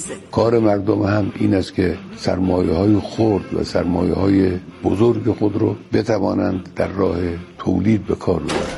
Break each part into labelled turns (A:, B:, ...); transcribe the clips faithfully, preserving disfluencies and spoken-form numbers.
A: کار مردم هم این است که سرمایه‌های خرد و سرمایه‌های بزرگ خود رو بتوانند در راه تولید به کار ببرند.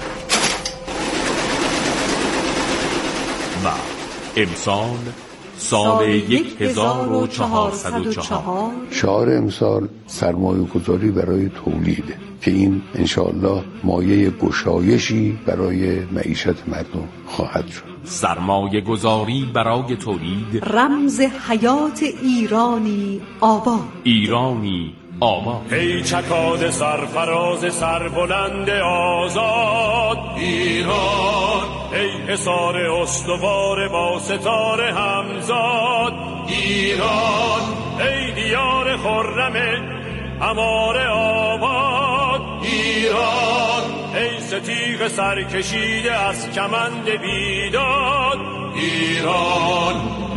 B: و امسال سال یک هزار و چهارصد و چهار
A: شعار امسال سرمایه گذاری برای تولیده که این انشاءالله مایه گشایشی برای معیشت مردم خواهد شد.
B: سرمایه گذاری برای تولید،
C: رمز حیات ایرانی آباد.
B: ایرانی آباد.
D: ای چکاد سرفراز سربلند آزاد ایران، ای حصار استوار با ستاره همزاد ایران، ای دیار خرم عمار آباد ایران، ای ستیغ سرکشیده از کمند بیداد ایران.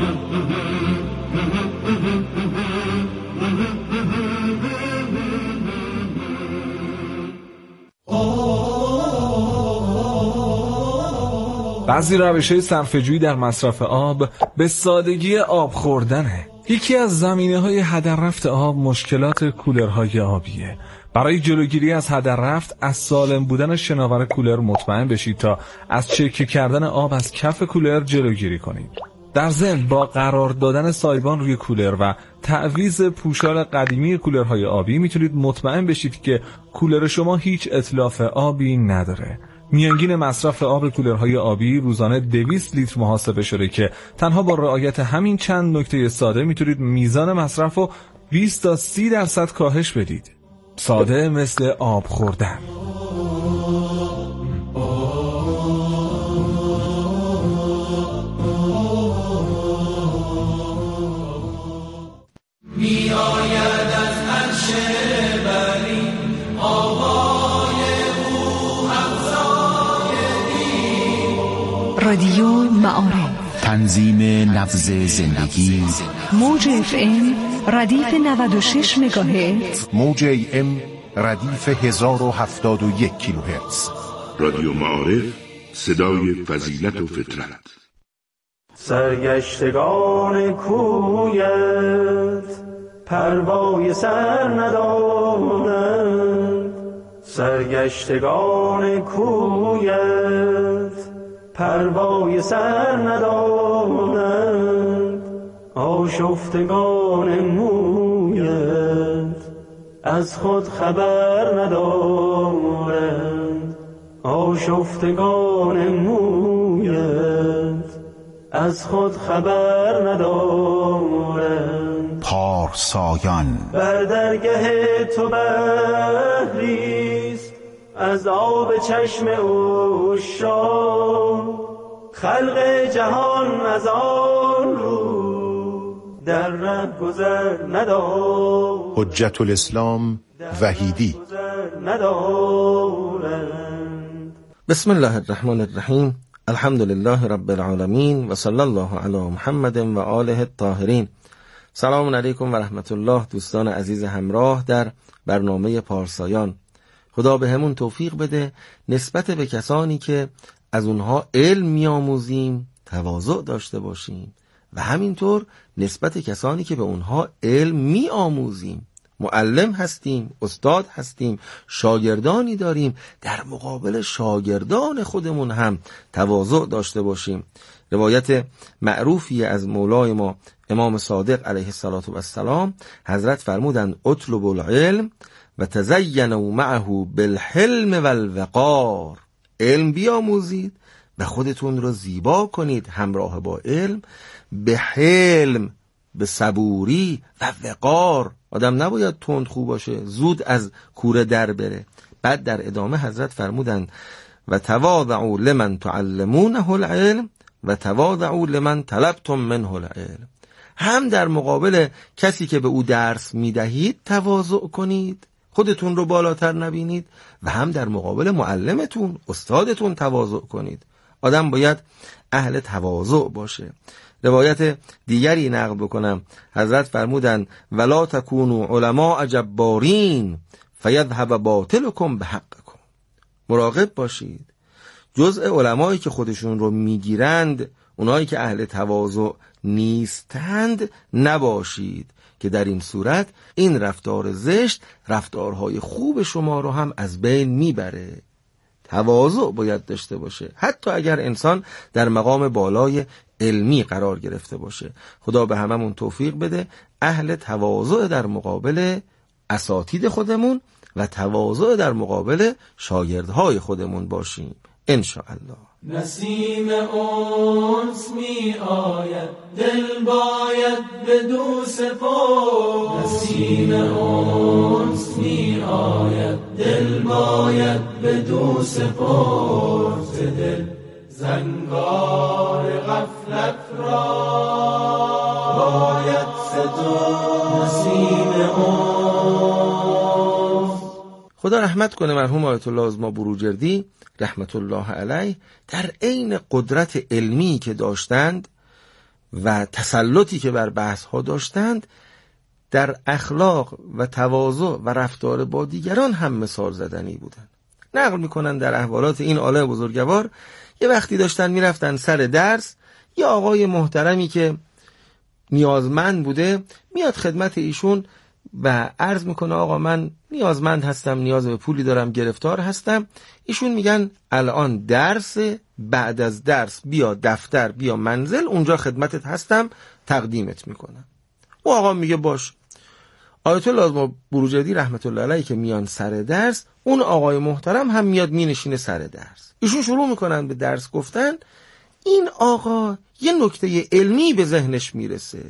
E: بعضی روش‌های صرفه‌جویی در مصرف آب به سادگی آب خوردنه. یکی از زمینه‌های هدر رفت آب مشکلات کولرهای آبیه. برای جلوگیری از هدر رفت از سالم بودن شناور کولر مطمئن بشید تا از چکه کردن آب از کف کولر جلوگیری کنید. در ضمن با قرار دادن سایبان روی کولر و تعویض پوشال قدیمی کولرهای آبی میتونید مطمئن بشید که کولر شما هیچ اتلاف آبی نداره. میانگین مصرف آب کولرهای آبی روزانه دویست لیتر محاسبه شده که تنها با رعایت همین چند نکته ساده میتونید میزان مصرف رو بیست تا سی درصد کاهش بدید. ساده مثل آب خوردن.
F: می آید از عرش بری آوای او همسای دی.
C: رادیو معارف،
G: تنظیم نبض زندگی.
C: موج اف ام ردیف نود و شش مگاهرتز،
G: موج ای ام ردیف هزار و هفتاد و یک کیلوهرتز.
H: رادیو معارف، صدای فضیلت و فطرت.
I: سرگشتگان کویت پروای سر ندارند، سرگشتگان کویت پروای سر ندارند، آشفتگان مویت از خود خبر ندارند، آشفتگان مویت از خود خبر ندارند.
G: پارسایان
I: بر درگه تو بحریست از آب چشم عشاق، خلق جهان از آن رو در ره گذر ندارد.
G: حجت الاسلام وحیدی.
J: بسم الله الرحمن الرحیم. الحمد لله رب العالمین و صلی الله علی محمد و آله الطاهرین. سلام علیکم و رحمت الله دوستان عزیز همراه در برنامه پارسایان. خدا به همون توفیق بده نسبت به کسانی که از اونها علم میاموزیم تواضع داشته باشیم و همینطور نسبت کسانی که به اونها علم میآموزیم، معلم هستیم، استاد هستیم، شاگردانی داریم، در مقابل شاگردان خودمون هم تواضع داشته باشیم. روایت معروفی از مولای ما امام صادق علیه السلام، حضرت فرمودند اطلب العلم و تزینوا معه بالحلم والوقار. علم بیاموزید و خودتون رو زیبا کنید همراه با علم به حلم، به صبوری و وقار. آدم نباید تندخو باشه، زود از کوره در بره. بعد در ادامه حضرت فرمودند و تواضعوا لمن تعلمونه العلم و تواضعوا لمن طلبتم منه العلم. هم در مقابل کسی که به او درس میدهید تواضع کنید، خودتون رو بالاتر نبینید، و هم در مقابل معلمتون، استادتون تواضع کنید. آدم باید اهل تواضع باشه. روایت دیگری نقل بکنم، حضرت فرمودند ولا تکونوا علماء جبارین فیذهب باطلکم بحقکم. مراقب باشید، جزء علمایی که خودشون رو میگیرند اونایی که اهل تواضع نیستند نباشید که در این صورت این رفتار زشت رفتارهای خوب شما رو هم از بین میبره. تواضع باید داشته باشه، حتی اگر انسان در مقام بالای علمی قرار گرفته باشه. خدا به هممون توفیق بده اهل تواضع در مقابل اساتید خودمون و تواضع در مقابل شاگردهای خودمون باشیم ان شاء الله.
F: نسیم انس می آید دل باید بدو سپرد، نسیم انس می آید دل باید بدو سپرد، دل زنگار غفلت را باید سترد. نسیم انس.
J: خدا رحمت کنه مرحوم آیت الله عظما بروجردی رحمت الله علیه در عین قدرت علمی که داشتند و تسلطی که بر بحث ها داشتند، در اخلاق و تواضع و رفتار با دیگران هم مثال زدنی بودند. نقل میکنن در احوالات این عالم بزرگوار یه وقتی داشتن میرفتن سر درس، یه آقای محترمی که نیازمند بوده میاد خدمت ایشون و عرض میکنه آقا من نیازمند هستم، نیاز به پولی دارم، گرفتار هستم. ایشون میگن الان درس، بعد از درس بیا دفتر بیا منزل، اونجا خدمتت هستم، تقدیمت میکنم. او آقا میگه باش. آیت الله عظما بروجردی رحمت الله علیه که میان سر درس، اون آقای محترم هم میاد مینشینه سر درس. ایشون شروع میکنن به درس گفتن. این آقا یه نکته علمی به ذهنش میرسه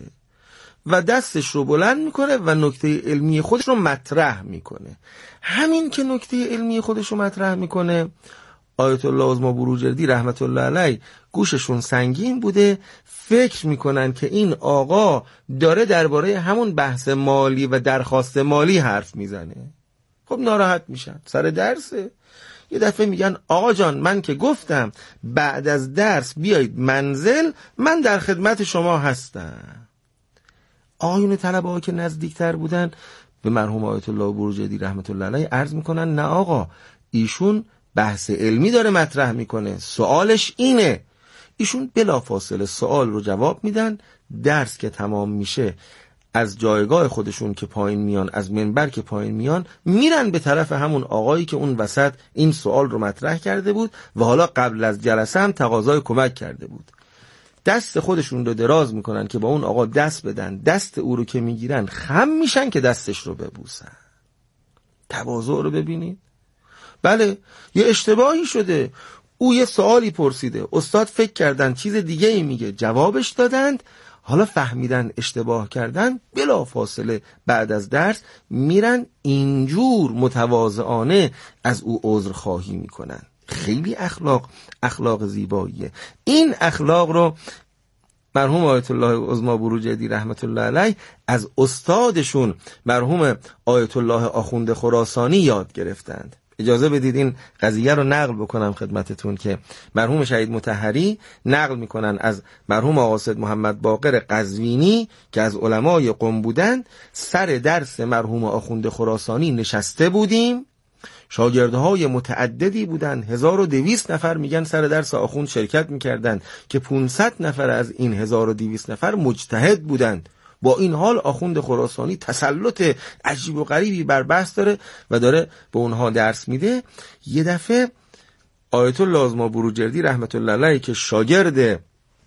J: و دستش رو بلند میکنه و نکته علمی خودش رو مطرح میکنه. همین که نکته علمی خودش رو مطرح میکنه، آیت الله عظما بروجردی رحمت الله علیه گوششون سنگین بوده، فکر میکنن که این آقا داره درباره همون بحث مالی و درخواست مالی حرف میزنه. خب ناراحت میشن، سر درسه. یه دفعه میگن آقا جان من که گفتم بعد از درس بیایید منزل، من در خدمت شما هستم. آیون طلبه ها که نزدیکتر بودن به مرحوم آیت الله بروجردی رحمت الله علیه عرض میکنن نه آقا، ایشون بحث علمی داره مطرح میکنه، سوالش اینه. ایشون بلافاصله سوال رو جواب میدن. درس که تمام میشه از جایگاه خودشون که پایین میان، از منبر که پایین میان، میرن به طرف همون آقایی که اون وسط این سوال رو مطرح کرده بود و حالا قبل از جلسه هم تقاضای کمک کرده بود. دست خودشون رو دراز میکنن که با اون آقا دست بدن، دست او رو که میگیرن خم میشن که دستش رو ببوسن. تواضع رو ببینید. بله یه اشتباهی شده، او یه سوالی پرسیده، استاد فکر کردن چیز دیگه ای میگه، جوابش دادند، حالا فهمیدن اشتباه کردن، بلا فاصله بعد از درس میرن اینجور متواضعانه از او عذر خواهی میکنن. خیلی اخلاق اخلاق زیباییه. این اخلاق رو مرحوم آیت الله عظما بروجردی رحمت الله علیه از استادشون مرحوم آیت الله آخوند خراسانی یاد گرفتند. اجازه بدید این قضیه رو نقل بکنم خدمتتون که مرحوم شهید مطهری نقل میکنن از مرحوم آقا سید محمد باقر قزوینی که از علمای قم بودند. سر درس مرحوم آخوند خراسانی نشسته بودیم، شاگردهای متعددی بودن، هزار و دویست نفر میگن سر درس آخوند شرکت میکردن که پونصد نفر از این هزار و دویست نفر مجتهد بودند. با این حال آخوند خراسانی تسلط عجیب و غریبی بر بحث داره و داره به اونها درس میده. یه دفعه آیت الله عظما بروجردی رحمت الله علیه که شاگرد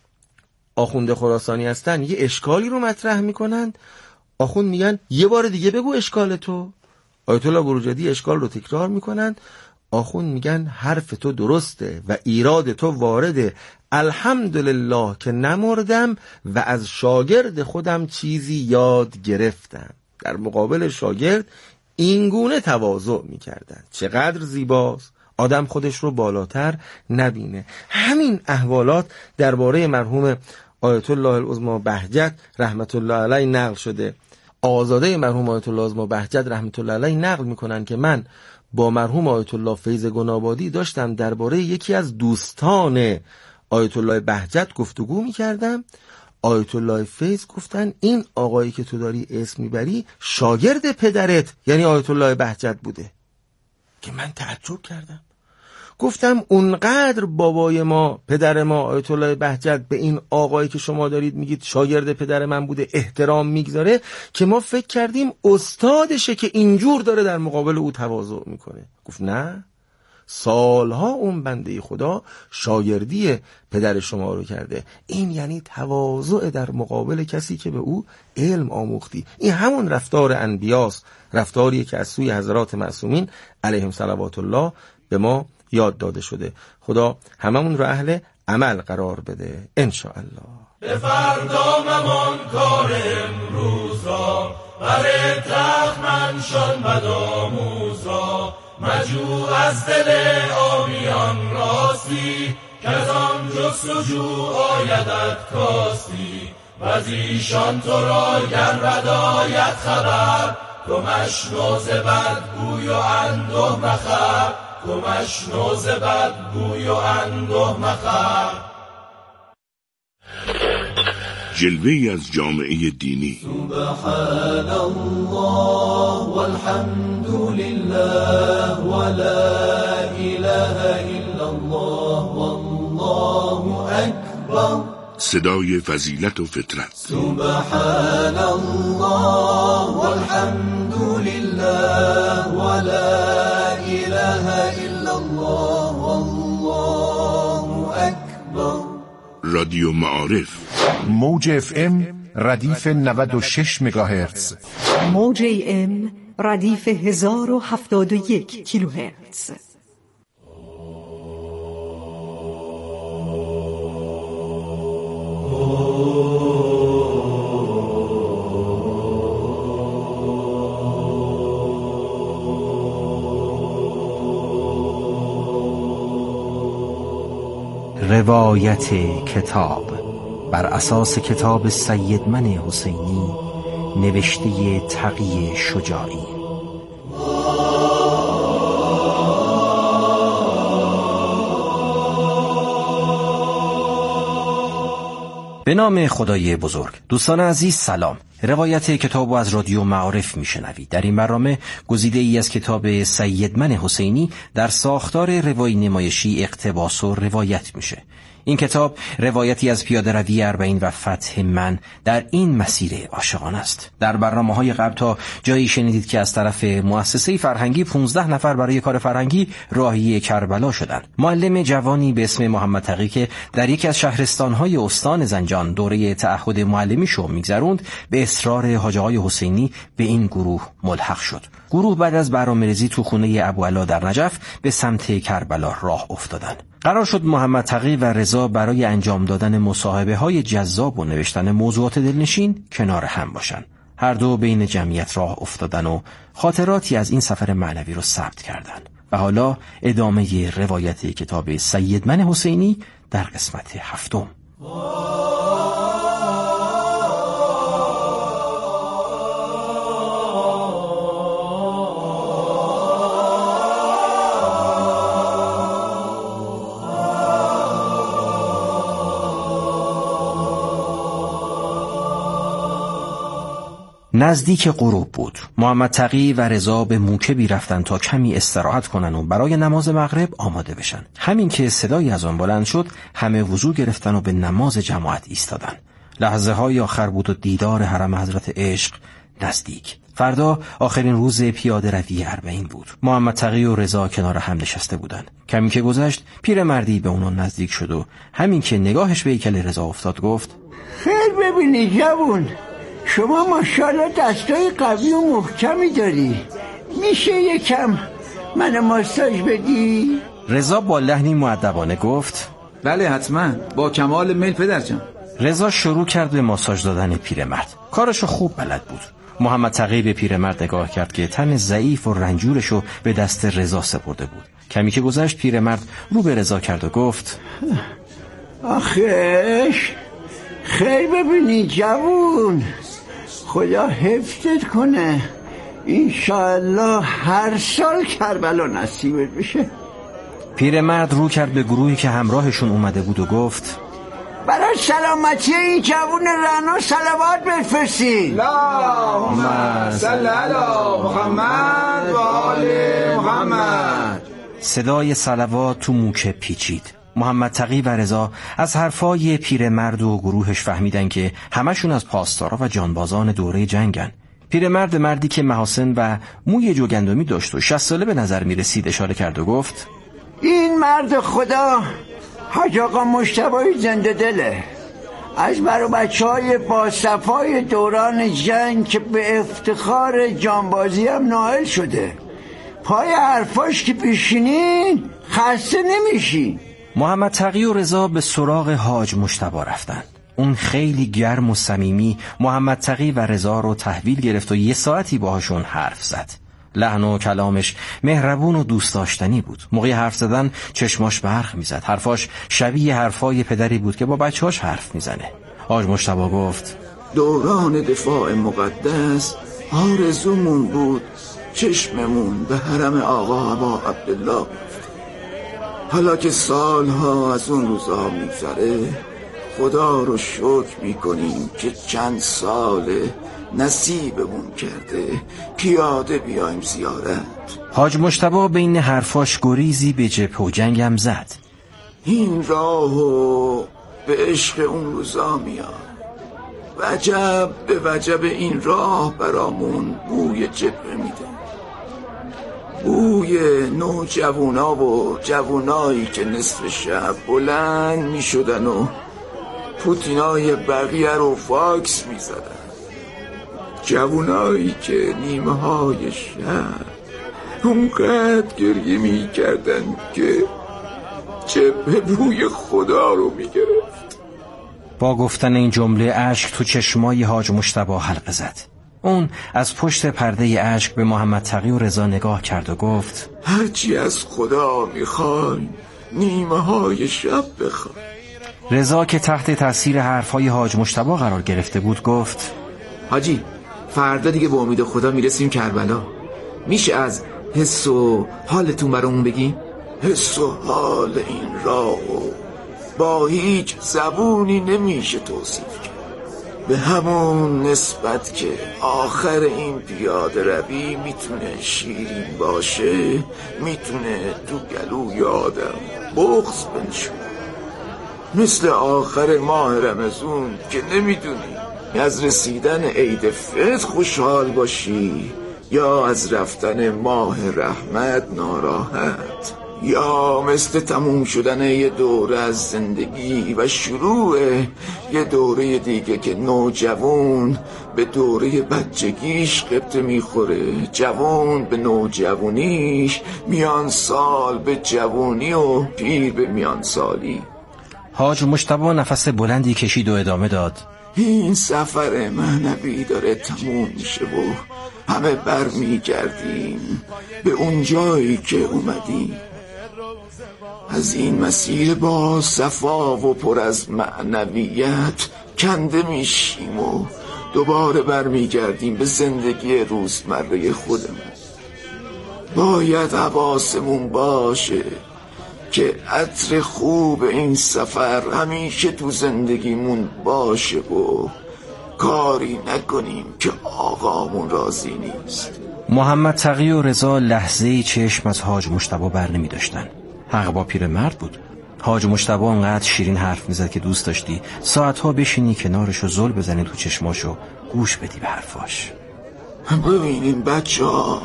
J: آخوند خراسانی هستن یه اشکالی رو مطرح میکنند. آخوند میگن یه بار دیگه بگو اشکال تو. آیت الله بروجردی اشکال رو تکرار میکنن. آخوند میگن حرف تو درسته و ایراد تو وارده، الحمدلله که نمردم و از شاگرد خودم چیزی یاد گرفتم. در مقابل شاگرد اینگونه تواضع میکردن. چقدر زیباست، آدم خودش رو بالاتر نبینه. همین احوالات درباره مرحوم آیت الله العظما بهجت رحمت الله علیه نقل شده. آزاده مرحوم آیت الله عظما بهجت رحمت الله علیه نقل میکنن که من با مرحوم آیت الله فیض گنابادی داشتم درباره یکی از دوستان آیت الله بهجت گفتگو میکردم. آیت الله فیض گفتن این آقایی که تو داری اسم میبری شاگرد پدرت یعنی آیت الله بهجت بوده. که من تعجب کردم، گفتم اونقدر بابای ما، پدر ما آیت الله بهجت به این آقایی که شما دارید میگید شاگرد پدر من بوده احترام میگذاره که ما فکر کردیم استادشه که اینجور داره در مقابل او تواضع میکنه. گفت نه، سالها اون بنده خدا شاگردی پدر شما رو کرده. این یعنی تواضع در مقابل کسی که به او علم آموختی. این همون رفتار انبیاست، رفتاریه که از سوی حضرات معصومین علیهم صلوات الله به ما یاد داده شده. خدا هممون رو اهل عمل قرار بده انشاءالله.
F: به فردا ممان کار امروزا، بر تخت منشان بدآموزا، مجو از دل آبیان راستی، که از آن جستجو آیدت کاستی، و از ایشان تو را گرد آید خبر، تو مشنو ز بدگوی و انده مخر، تو مشنو ز بدگوی و انده مخر.
H: جلوه‌ای از جامعه دینی.
F: سبحان الله والحمد لله ولا اله الا الله والله اکبر.
H: صدای فضیلت و فطرت.
F: سبحان الله والحمد لله ولا اله الا الله والله اکبر.
H: رادیو معارف،
G: موج اف ام ردیف نود و شش مگاهرتز،
C: موج ام ردیف هزار و هفتاد و یک کیلوهرتز.
K: روایت کتاب بر اساس کتاب سیدمن حسینی نوشته تقی شجاعی. به نام خدای بزرگ. دوستان عزیز سلام. روایت کتاب از رادیو معارف میشنوید. در این برنامه گزیده ای از کتاب سیدمن حسینی در ساختار روایی نمایشی اقتباس و روایت میشه. این کتاب روایتی از پیاده روی اربعین و فتح من در این مسیر عاشقانه است. در برنامه‌های قبل تا جایی شنیدید که از طرف مؤسسه فرهنگی پانزده نفر برای کار فرهنگی راهی کربلا شدند. معلم جوانی به اسم محمد تقی که در یکی از شهرستان‌های استان زنجان دوره تعهد معلمیشو میگذروند، به اصرار حاج آقای حسینی به این گروه ملحق شد. گروه بعد از برنامه‌ریزی تو خونه ابوعلا در نجف به سمت کربلا راه افتادند. قرار شد محمد تقی و رضا برای انجام دادن مصاحبه‌های جذاب و نوشتن موضوعات دلنشین کنار هم باشن. هر دو بین جمعیت راه افتادن و خاطراتی از این سفر معنوی رو ثبت کردند. و حالا ادامه روایت کتاب سیدمن حسینی در قسمت هفتم. نزدیک غروب بود. محمد تقی و رضا به موکبی رفتن تا کمی استراحت کنن و برای نماز مغرب آماده بشن. همین که صدایی از آن بلند شد، همه وضو گرفتن و به نماز جماعت ایستادن. لحظه های آخر بود و دیدار حرم حضرت عشق نزدیک. فردا آخرین روز پیاده روی اربعین بود. محمد تقی و رضا کنار هم نشسته بودند. کمی که گذشت، پیرمردی به اونها نزدیک شد و همین که نگاهش به هیکل رضا افتاد گفت:
L: خیر ببینی جوون، شما ماشاءالله دستای قوی و محکمی داری، میشه یکم من ماساژ بدی؟
K: رضا با لحنی مؤدبانه گفت:
M: بله حتما، با کمال میل پدرجان.
K: رضا شروع کرد به ماساژ دادن پیرمرد. کارشو خوب بلد بود. محمد تقی به پیرمرد نگاه کرد که تن ضعیف و رنجورشو به دست رضا سپرده بود. کمی که گذشت پیرمرد رو به رضا کرد و گفت:
L: آخش خیر ببینی جوون، خدا حفظت کنه، انشاءالله هر سال کربلا نصیبت بشه.
K: پیرمرد رو کرد به گروهی که همراهشون اومده بود و گفت:
L: برای سلامتی این جوون رعنا صلوات بفرستین.
M: اللهم صل علی محمد و آل محمد.
K: صدای صلوات تو موکه پیچید. محمد تقی و رضا از حرفای پیرمرد و گروهش فهمیدن که همشون از پاسدارا و جانبازان دوره جنگن. پیرمرد مردی که محاسن و موی جوگندمی داشت و شصت ساله به نظر می رسید اشاره کرد و گفت
L: این مرد خدا حاج آقا مجتبی زنده دله، از برای بچه های با صفای دوران جنگ که به افتخار جانبازی هم نائل شده. پای حرفاش که پیشینین خسته نمیشی.
K: محمد تقی و رضا به سراغ حاج مجتبی رفتن. اون خیلی گرم و صمیمی محمد تقی و رضا رو تحویل گرفت و یه ساعتی باهاشون حرف زد. لحن و کلامش مهربون و دوست داشتنی بود. موقع حرف زدن چشماش برق میزد. حرفاش شبیه حرفای پدری بود که با بچه‌هاش حرف میزنه. حاج مجتبی گفت
M: دوران دفاع مقدس آرزومون بود چشممون به حرم آقا ابا عبدالله بیفته. حالا که سالها از اون روزها میگذره خدا رو شکر میکنیم که چند ساله نصیبمون کرده پیاده بیایم زیارت.
K: حاج مجتبی بین حرفاش گریزی به جبهه و جنگم زد.
M: این راهو به عشق اون روزا میاد. وجب به وجب این راه برامون بوی جبهه میده، بوی نو جوونا و جوونایی که نصف شب بلند میشدن و پوتینای بقیه رو فاکس میزدن، جوونایی که نیمه های شب اونقدر گریه میکردن که جبهه بوی خدا رو میگرفت.
K: با گفتن این جمله اشک تو چشمای حاج مجتبی حلقه زد. اون از پشت پرده اشک به محمد تقی و رضا نگاه کرد و گفت
M: هرچی از خدا میخوای نیمه های شب بخوای.
K: رضا که تحت تاثیر حرفای حاج مجتبی قرار گرفته بود گفت
M: حاجی فردا دیگه با امید خدا میرسیم کربلا، میشه از حس و حالتون برامون بگی؟
N: حس و حال این راهو با هیچ زبونی نمیشه توصیف کرد، به همون نسبت که آخر این پیاده روی میتونه شیرین باشه، میتونه تو گلوی آدم بغض بنشونه، مثل آخر ماه رمضان که نمیدونی از رسیدن عید فطر خوشحال باشی یا از رفتن ماه رحمت ناراحت، یا مثل تموم شدن یه دوره از زندگی و شروع یه دوره دیگه که نوجوان به دوره بچگیش قبطه میخوره، جوان به نوجوانیش، میان سال به جوانی و پیر به میان سالی.
K: حاج مجتبی نفس بلندی کشید و ادامه داد
N: این سفر معنوی داره تموم میشه و همه بر میگردیم به اون جایی که اومدیم. از این مسیر با صفا و پر از معنویت کنده میشیم و دوباره بر میگردیم به زندگی روزمره خودمون. باید حواسمون باشه که عطر خوب این سفر همیشه تو زندگیمون باشه و کاری نکنیم که آقامون راضی نیست.
K: محمد تقی و رضا لحظه‌ای چشم از حاج مجتبی بر نمی داشتن. حق با پیر مرد بود. حاج مجتبی انقدر شیرین حرف میزد که دوست داشتی ساعتها بشینی کنارش و زل بزنی تو چشماشو گوش بدی به حرفاش.
N: ببینین بچه ها،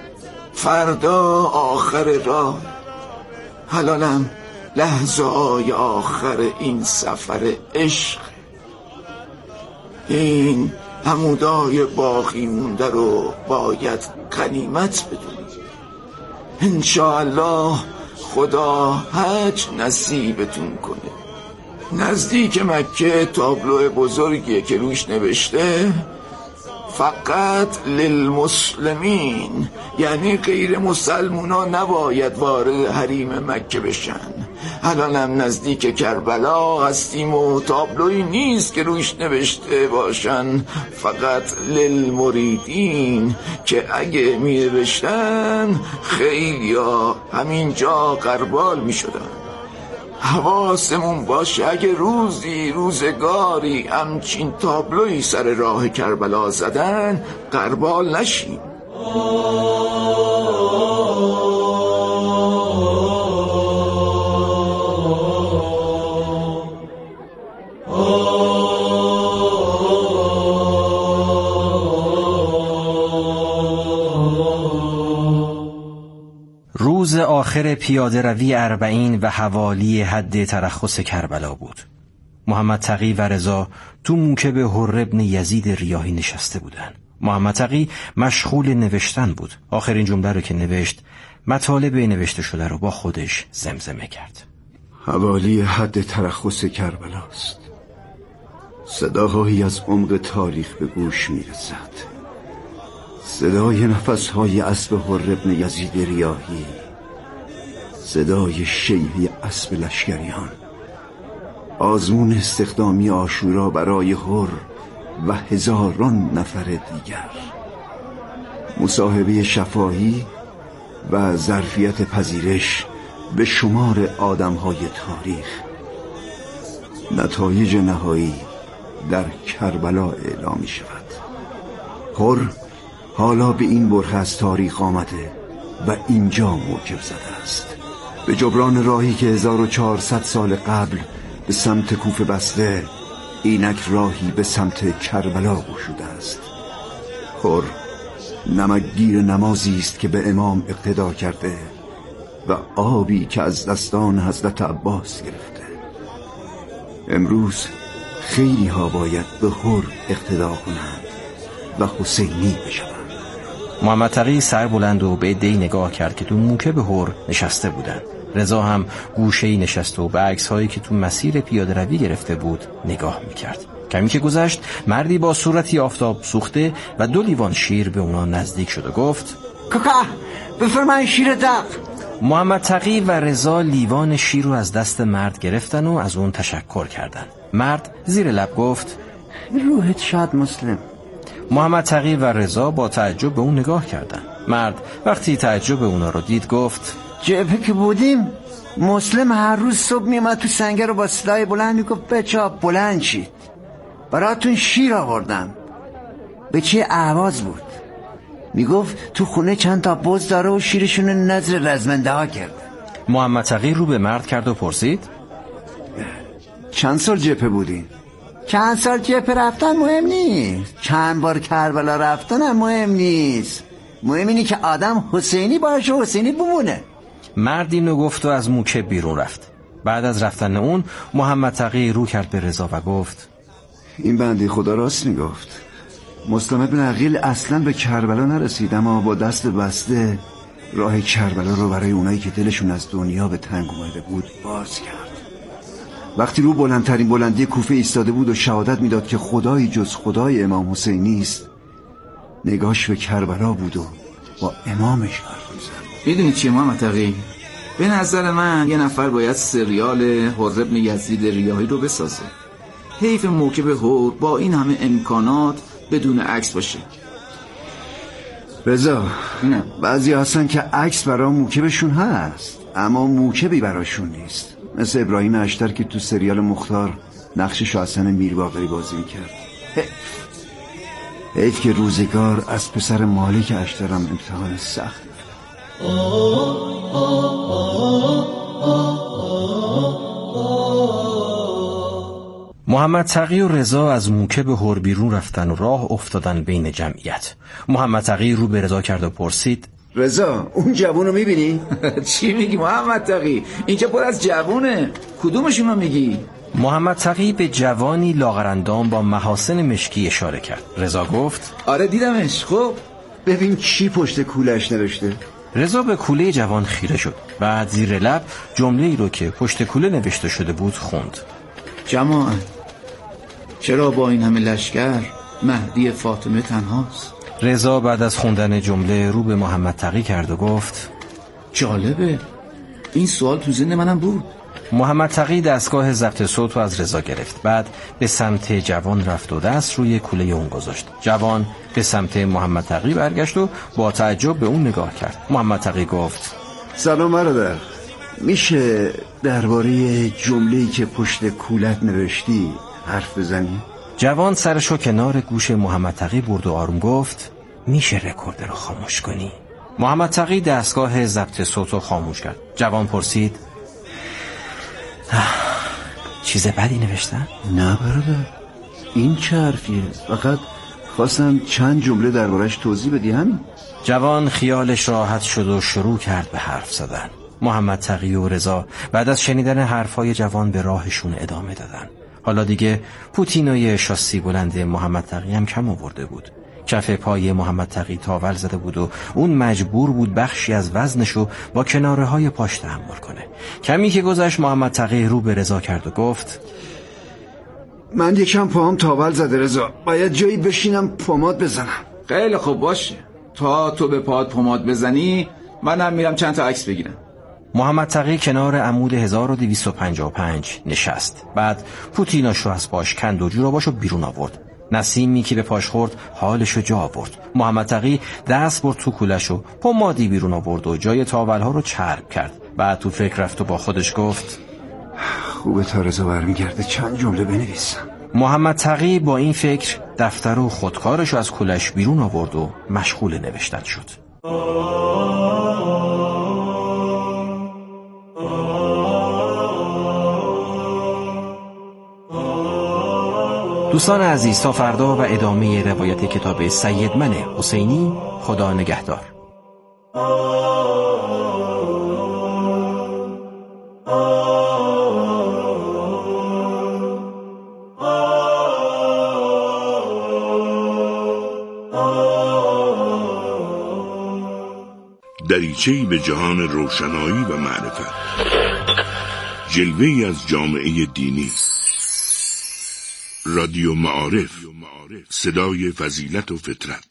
N: فردا آخر راه، حالانم لحظه های آخر این سفر عشق، این عمودای باقی مونده رو باید غنیمت بدونیم. انشاءالله خدا حج نصیبتون کنه. نزدیک مکه تابلو بزرگیه که روش نوشته فقط للمسلمین، یعنی غیر مسلمونا نباید وارد حریم مکه بشن. الانم نزدیک کربلا هستیم و تابلوی نیست که روش نوشته باشن فقط للمریدین، که اگه می نوشتن خیلی ها همینجا غربال می شدن. حواسمون باشه اگه روزی روزگاری همچین تابلوی سر راه کربلا زدن غربال نشیم.
K: آخر پیاده روی اربعین و حوالی حد ترخص کربلا بود. محمد تقی و رضا تو موکب حر ابن یزید ریاحی نشسته بودن. محمد تقی مشغول نوشتن بود. آخرین جمله رو که نوشت، مطالب نوشته شده رو با خودش زمزمه کرد.
O: حوالی حد ترخص کربلاست. صداهایی از عمق تاریخ به گوش میرسد. صدای نفسهای اسب حر ابن یزید ریاحی، صدای شیهه اسب لشکریان، آزمون استخدامی عاشورا برای حر و هزاران نفر دیگر، مصاحبه شفاهی و ظرفیت پذیرش به شمار آدمهای تاریخ. نتایج نهایی در کربلا اعلام می شود. حر حالا به این برخه از تاریخ آمده و اینجا موکب زده است، به جبران راهی که هزار و چهارصد سال قبل به سمت کوفه بسته، اینک راهی به سمت کربلا گشوده است. حر نمکگیر نمازی است که به امام اقتدا کرده و آبی که از دستان حضرت عباس گرفته. امروز خیلی ها باید به حر اقتدا کنند و حسینی بشوند.
K: محمد تقی سر بلند و به عده‌ای نگاه کرد که تو موکب حر نشسته بودن. رضا هم گوشه‌ای نشست و به عکس‌هایی که تو مسیر پیاده روی گرفته بود نگاه می‌کرد. کمی که گذشت، مردی با صورتی آفتاب سوخته و دو لیوان شیر به اونا نزدیک شد و گفت:
L: کاکا بفرمایید شیر دق.
K: محمد تقی و رضا لیوان شیر رو از دست مرد گرفتن و از اون تشکر کردن. مرد زیر لب گفت:
L: روحت شاد مسلم.
K: محمد تقی و رضا با تعجب به اون نگاه کردن. مرد وقتی تعجب اونا رو دید گفت:
L: جبهه که بودیم مسلم هر روز صبح میامد تو سنگر رو با صدای بلند میگفت بچه بلند شید، براتون شیر آوردم. به چه اهواز بود؟ میگفت تو خونه چند تا بز داره و شیرشون نظر رزمنده ها کرد.
K: محمد تقی رو به مرد کرد و پرسید:
O: چند سال جبهه بودین؟
L: چند سال جبهه رفتن مهم نیست، چند بار کربلا رفتن هم مهم نیست، مهم اینه که آدم حسینی باشه و حسینی بمونه.
K: مرد اینو گفت و از موکب بیرون رفت. بعد از رفتن اون، محمد تقی رو کرد به رضا و گفت:
O: این بنده خدا راست میگفت. مسلم ابن عقیل اصلا به کربلا نرسید، اما با دست بسته راه کربلا رو برای اونایی که دلشون از دنیا به تنگ اومده بود باز کرد. وقتی رو بلندترین بلندی کوفه ایستاده بود و شهادت میداد که خدایی جز خدای امام حسین نیست، نگاش به کربلا بود و با امامش حرف می‌زد.
M: میدونی چیه محمد تقی؟ به نظر من یه نفر باید سریال حر ابن یزید ریاحی رو بسازه. حیف موکب حر با این همه امکانات بدون عکس باشه.
O: رضا، نه بعضی هستن که عکس برای موکبشون هست اما موکبی براشون نیست، مثل ابراهیم اشتر که تو سریال مختار نقش شاه حسن میرباقری بازی میکرد. حیف که روزگار از پسر مالک اشترم امتحان سخت.
K: محمد تقی و رضا از موکب حر بیرون رفتن و راه افتادن بین جمعیت. محمد تقی رو به رضا کرد و پرسید:
O: رضا، اون جوونو میبینی؟
M: چی میگی محمد تقی؟ اینجا پر از جوونه، کدومشونو میگی؟
K: محمد تقی به جوانی لاغرندام با محاسن مشکی اشاره کرد. رضا گفت:
M: آره دیدمش. خب
O: ببین چی پشت کولش نوشته.
K: رضا به کوله جوان خیره شد. بعد زیر لب جمله‌ای رو که پشت کوله نوشته شده بود خوند:
M: جماعت، چرا با این همه لشکر مهدی فاطمه تنهاست؟
K: رضا بعد از خوندن جمله رو به محمد تقی کرد و گفت:
M: جالبه، این سوال تو ذهن منم بود.
K: محمد تقی دستگاه ضبط صوت رو از رضا گرفت. بعد به سمت جوان رفت و دست روی کوله اون گذاشت. جوان به سمت محمد تقی برگشت و با تعجب به اون نگاه کرد. محمد تقی گفت:
O: سلام برادر، میشه درباره جمله‌ای که پشت کولت نوشتی حرف بزنی؟
K: جوان سرشو کنار گوش محمد تقی برد و آروم گفت: میشه رکورد رو خاموش کنی؟ محمد تقی دستگاه ضبط صوت رو خاموش کرد. جوان پرسید: چیز بدی نوشتن؟
O: نه برادر، این چه حرفیه؟ فقط خواستم چند جمله دربارش توضیح بدی همین.
K: جوان خیالش راحت شد و شروع کرد به حرف زدن. محمد تقی و رضا بعد از شنیدن حرفای جوان به راهشون ادامه دادن. حالا دیگه پوتینای شاسی بلند محمد تقی هم کم آورده بود. کف پای محمد تقی تاول زده بود و اون مجبور بود بخشی از وزنشو با کناره های پاش تحمل کنه. کمی که گذشت محمد تقی رو به رضا کرد و گفت
O: من یکم پاهم تاول زده رضا، باید جایی بشینم پماد بزنم.
M: خیلی خوب باشه، تا تو به پاد پماد بزنی منم میرم چند تا عکس بگیرم.
K: محمد تقی کنار عمود هزار و دویست و پنجاه و پنج نشست. بعد پوتیناشو از پاش کند و جوراباشو بیرون آورد. نسیمی که به پاش خورد حالشو جا آورد. محمد تقی دست برد تو کولشو، پمادی بیرون آورد و جای تاولها رو چرب کرد. بعد تو فکر رفت و با خودش گفت
O: خوبه تا رضا برمیگرده چند جمله بنویسم.
K: محمد تقی با این فکر دفتر و خودکارشو از کولش بیرون آورد و مشغول نوشتن شد. دوستان عزیز، تا فردا و ادامه روایت کتاب سیدمن حسینی. خدا نگهدار.
H: دریچه‌ای به جهان روشنایی و معرفت، جلوه‌ای از جامعه دینی. رادیو معارف، صدای فضیلت و فطرت.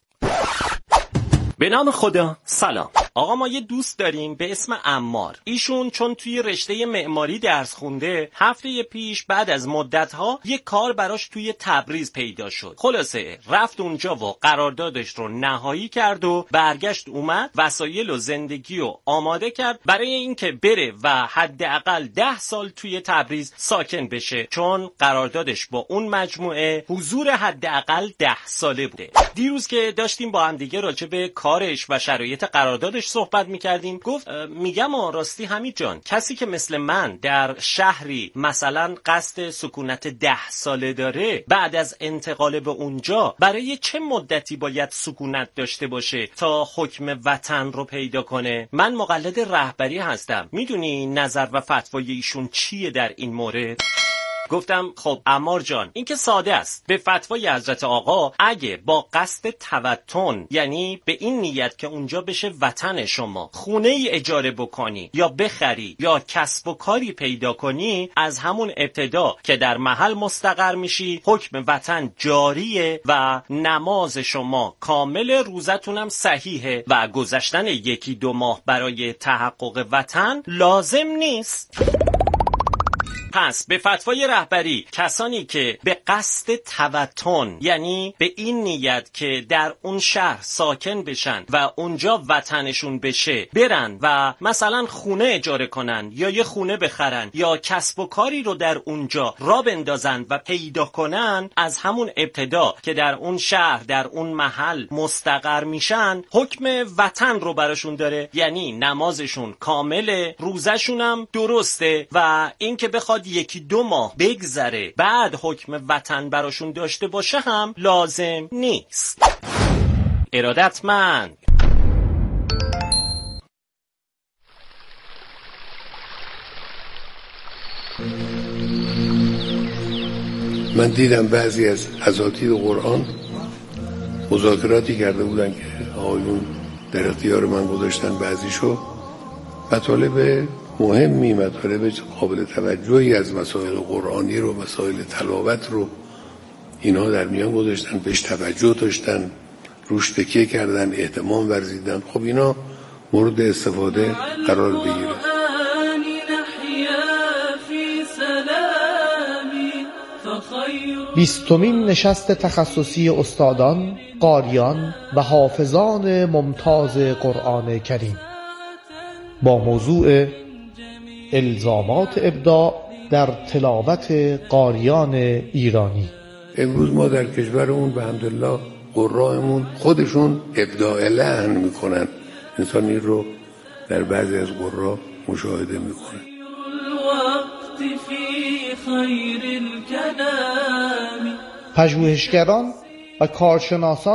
P: به نام خدا. سلام آقا، ما یه دوست داریم به اسم عمار. ایشون چون توی رشته معماری درس خونده، هفته پیش بعد از مدت‌ها یه کار براش توی تبریز پیدا شد. خلاصه رفت اونجا و قراردادش رو نهایی کرد و برگشت اومد، وسایل و زندگی رو آماده کرد برای اینکه بره و حداقل ده سال توی تبریز ساکن بشه، چون قراردادش با اون مجموعه حضور حداقل ده ساله بوده. دیروز که داشتیم با هم دیگه راجع به کارش و شرایط قراردادش صحبت میکردیم، گفت میگم آ راستی حمید جان، کسی که مثل من در شهری مثلا قصد سکونت ده ساله داره، بعد از انتقال به اونجا برای چه مدتی باید سکونت داشته باشه تا حکم وطن رو پیدا کنه؟ من مقلد رهبری هستم، میدونی نظر و فتوای ایشون چیه در این مورد؟ گفتم خب عمار جان، این که ساده است. به فتوای حضرت آقا اگه با قصد توطن، یعنی به این نیت که اونجا بشه وطن شما، خونه ای اجاره بکنی یا بخری یا کسب و کاری پیدا کنی، از همون ابتدا که در محل مستقر میشی حکم وطن جاریه و نماز شما کامل، روزتونم صحیحه و گذشتن یکی دو ماه برای تحقق وطن لازم نیست. پس به فتوای رهبری کسانی که به قصد توطن، یعنی به این نیت که در اون شهر ساکن بشن و اونجا وطنشون بشه، برن و مثلا خونه اجاره کنن یا یه خونه بخرن یا کسب و کاری رو در اونجا را بندازن و پیدا کنن، از همون ابتدا که در اون شهر در اون محل مستقر میشن حکم وطن رو براشون داره، یعنی نمازشون کامله، روزشونم درسته و این که بخواد یکی دو ماه بگذره بعد حکم وطن براشون داشته باشه هم لازم نیست. ارادتمند.
A: من دیدم بعضی از اساتید قرآن مذاکراتی کرده بودن که آقایون در اختیار من گذاشتن، بعضیشو مطالب مهمی، مطالب قابل توجهی از مسائل قرآنی رو، مسائل تلاوت رو اینا در میان گذاشتن، بهش توجه داشتن، روش تکیه کردن، اهتمام ورزیدن. خب اینا مورد استفاده قرار بگیره.
Q: بیستمین نشست تخصصی استادان، قاریان و حافظان ممتاز قرآن کریم با موضوع الزامات ابداع در تلاوت قاریان ایرانی.
A: امروز ما در کشورمون به حمدالله قرائمون خودشون ابداع لحن میکنن. انسان این رو در بعضی از قرا مشاهده میکنه.
Q: پژوهشگران و کارشناسان